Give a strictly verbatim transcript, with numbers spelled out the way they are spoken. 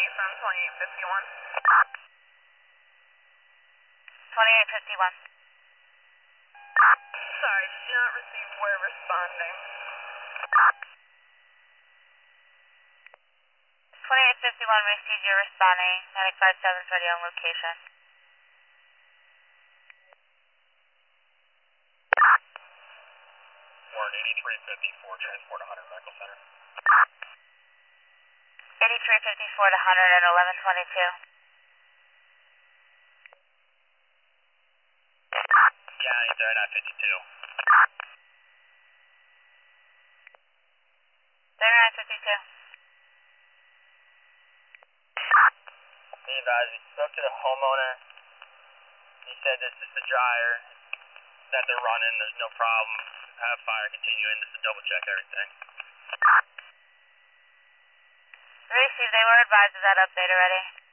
from twenty-eight fifty-one. twenty-eight fifty-one. Sorry, did you not receive where responding? twenty-eight fifty-one, received your responding, ninety-five seven ready on location. Warren eighty-three fifty-four, transport one hundred medical center. eighty-three fifty-four to one hundred and eleven twenty-two. Yeah, he's there at fifty-two. thirty-nine fifty-two. Be advised, we spoke to the homeowner. He said this is the dryer, that they're running, there's no problem. Have fire continuing, just to double check everything. Received, they were advised of that update already.